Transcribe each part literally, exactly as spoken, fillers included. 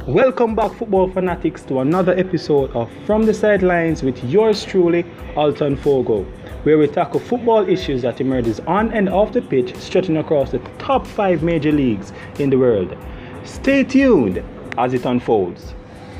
Welcome back, football fanatics, to another episode of From the Sidelines with yours truly, Alton Fogo, where we tackle football issues that emerges on and off the pitch, stretching across the top five major leagues in the world. Stay tuned as it unfolds.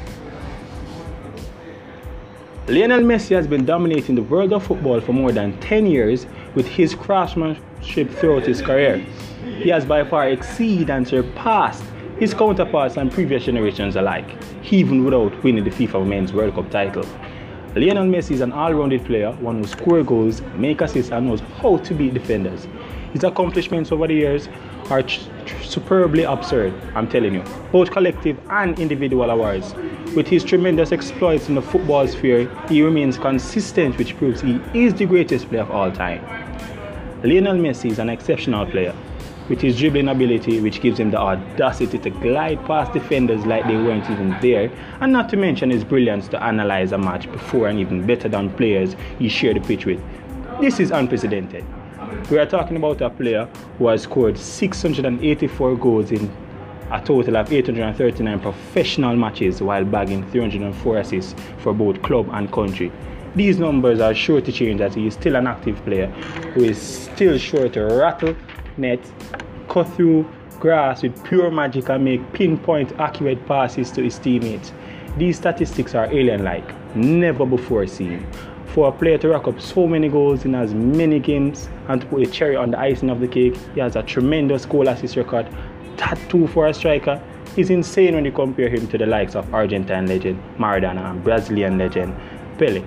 Lionel Messi has been dominating the world of football for more than ten years with his craftsmanship throughout his career. He has by far exceeded and surpassed his counterparts and previous generations alike, even without winning the FIFA Men's World Cup title. Lionel Messi is an all-rounded player, one who scores goals, makes assists, and knows how to beat defenders. His accomplishments over the years are tr- tr- superbly absurd, I'm telling you, both collective and individual awards. With his tremendous exploits in the football sphere, he remains consistent, which proves he is the greatest player of all time. Lionel Messi is an exceptional player, with his dribbling ability, which gives him the audacity to glide past defenders like they weren't even there, and not to mention his brilliance to analyze a match before and even better than players he shared the pitch with. This is unprecedented. We are talking about a player who has scored six hundred eighty-four goals in a total of eight hundred thirty-nine professional matches, while bagging three hundred four assists for both club and country. These numbers are sure to change as he is still an active player who is still sure to rattle net, cut through grass with pure magic, and make pinpoint accurate passes to his teammates. These statistics are alien-like, never before seen. For a player to rack up so many goals in as many games and to put a cherry on the icing of the cake, he has a tremendous goal assist record. That too for a striker is insane when you compare him to the likes of Argentine legend Maradona and Brazilian legend Pele.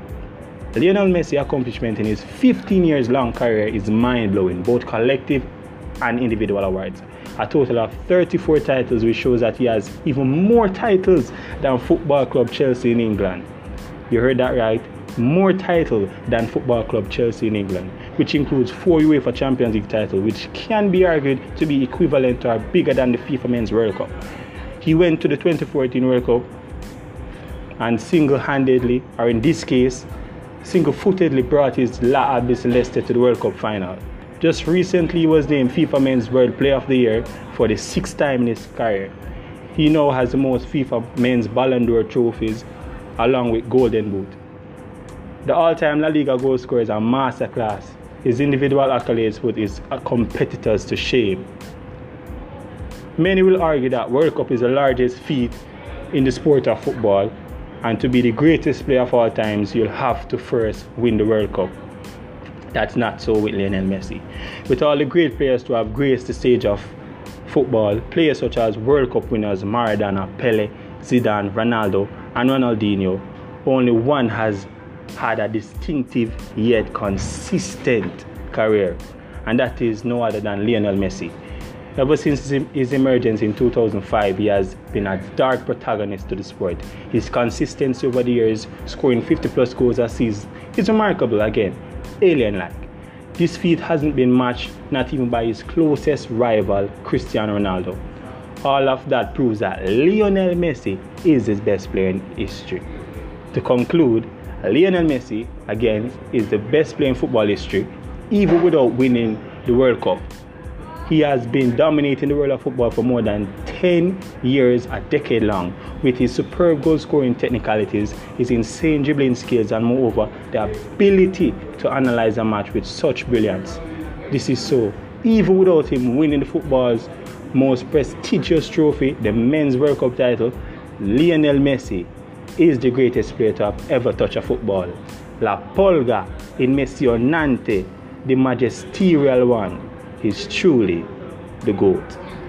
Lionel Messi's accomplishment in his fifteen years long career is mind-blowing, both collective and individual awards. A total of thirty-four titles, which shows that he has even more titles than football club Chelsea in England. You heard that right, more titles than football club Chelsea in England, which includes four UEFA Champions League titles, which can be argued to be equivalent to or bigger than the FIFA Men's World Cup. He went to the twenty fourteen World Cup and single-handedly, or in this case, single-footedly brought his La Albiceleste to the World Cup final. Just recently, he was named FIFA Men's World Player of the Year for the sixth time in his career. He now has the most FIFA Men's Ballon d'Or trophies, along with Golden Boot. The all-time La Liga goal scorer is a masterclass. His individual accolades put his competitors to shame. Many will argue that World Cup is the largest feat in the sport of football, and to be the greatest player of all times, you'll have to first win the World Cup. That's not so with Lionel Messi. With all the great players to have graced the stage of football, players such as World Cup winners Maradona, Pele, Zidane, Ronaldo, and Ronaldinho, only one has had a distinctive yet consistent career, and that is no other than Lionel Messi. Ever since his emergence in two thousand five, he has been a dark protagonist to the sport. His consistency over the years, scoring fifty plus goals a season, is remarkable again, alien-like. This feat hasn't been matched, not even by his closest rival, Cristiano Ronaldo. All of that proves that Lionel Messi is his best player in history. To conclude, Lionel Messi, again, is the best player in football history, even without winning the World Cup. He has been dominating the world of football for more than ten years, a decade long, with his superb goal scoring technicalities, his insane dribbling skills, and moreover, the ability to analyze a match with such brilliance. This is so, even without him winning the football's most prestigious trophy, the Men's World Cup title, Lionel Messi is the greatest player to have ever touched a football. La Polga impresionante, the magisterial one, is truly the GOAT.